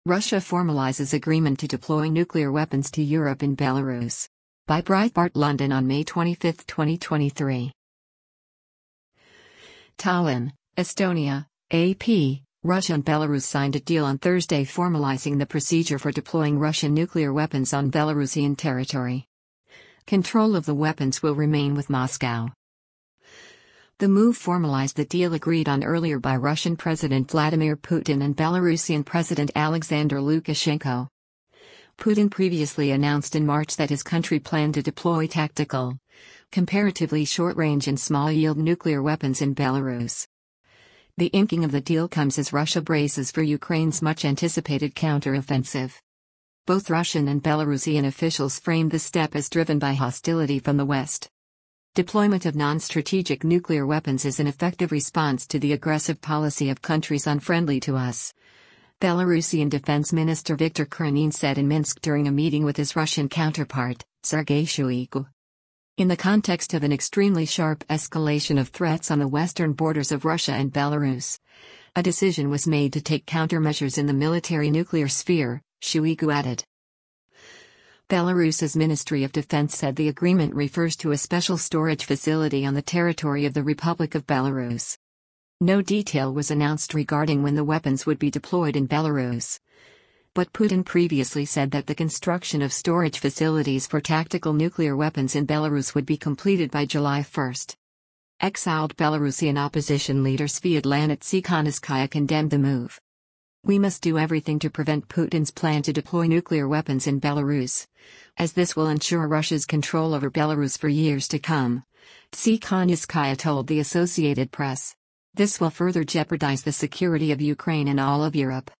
Russia formalizes agreement to deploy nuclear weapons to Europe in Belarus. By Breitbart London on May 25, 2023. Tallinn, Estonia, AP. Russia and Belarus signed a deal on Thursday formalizing the procedure for deploying Russian nuclear weapons on Belarusian territory. Control of the weapons will remain with Moscow. The move formalized the deal agreed on earlier by Russian President Vladimir Putin and Belarusian President Alexander Lukashenko. Putin previously announced in March that his country planned to deploy tactical, comparatively short-range and small-yield nuclear weapons in Belarus. The inking of the deal comes as Russia braces for Ukraine's much-anticipated counter-offensive. Both Russian and Belarusian officials framed the step as driven by hostility from the West. Deployment of non-strategic nuclear weapons is an effective response to the aggressive policy of countries unfriendly to us, Belarusian Defense Minister Viktor Kuranin said in Minsk during a meeting with his Russian counterpart, Sergei Shoigu. In the context of an extremely sharp escalation of threats on the western borders of Russia and Belarus, a decision was made to take countermeasures in the military nuclear sphere, Shoigu added. Belarus's Ministry of Defense said the agreement refers to a special storage facility on the territory of the Republic of Belarus. No detail was announced regarding when the weapons would be deployed in Belarus. But Putin previously said that the construction of storage facilities for tactical nuclear weapons in Belarus would be completed by July 1. Exiled Belarusian opposition leader Sviatlana Tsikhanouskaya condemned the move. We must do everything to prevent Putin's plan to deploy nuclear weapons in Belarus, as this will ensure Russia's control over Belarus for years to come, Tsikhanouskaya told the Associated Press. This will further jeopardize the security of Ukraine and all of Europe.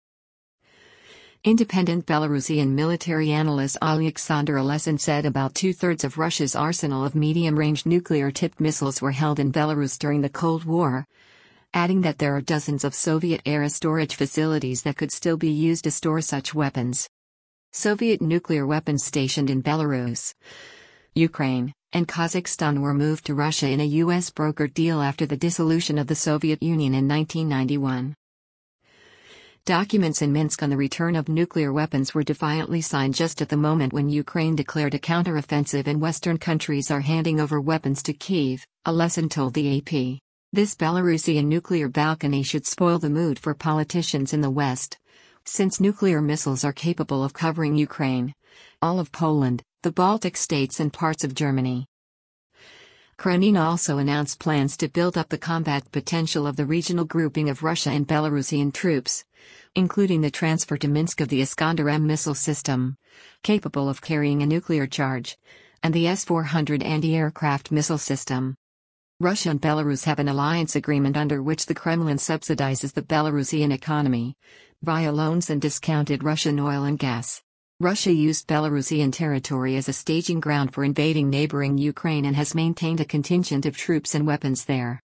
Independent Belarusian military analyst Alexander Olesin said about two-thirds of Russia's arsenal of medium-range nuclear-tipped missiles were held in Belarus during the Cold War, adding that there are dozens of Soviet-era storage facilities that could still be used to store such weapons. Soviet nuclear weapons stationed in Belarus, Ukraine, and Kazakhstan were moved to Russia in a U.S.-brokered deal after the dissolution of the Soviet Union in 1991. Documents in Minsk on the return of nuclear weapons were defiantly signed just at the moment when Ukraine declared a counteroffensive and Western countries are handing over weapons to Kyiv, Olesin told the AP. This Belarusian nuclear balcony should spoil the mood for politicians in the West, since nuclear missiles are capable of covering Ukraine, all of Poland, the Baltic states and parts of Germany. Kuranin also announced plans to build up the combat potential of the regional grouping of Russia and Belarusian troops, including the transfer to Minsk of the Iskander-M missile system, capable of carrying a nuclear charge, and the S-400 anti-aircraft missile system. Russia and Belarus have an alliance agreement under which the Kremlin subsidizes the Belarusian economy via loans and discounted Russian oil and gas. Russia used Belarusian territory as a staging ground for invading neighboring Ukraine and has maintained a contingent of troops and weapons there.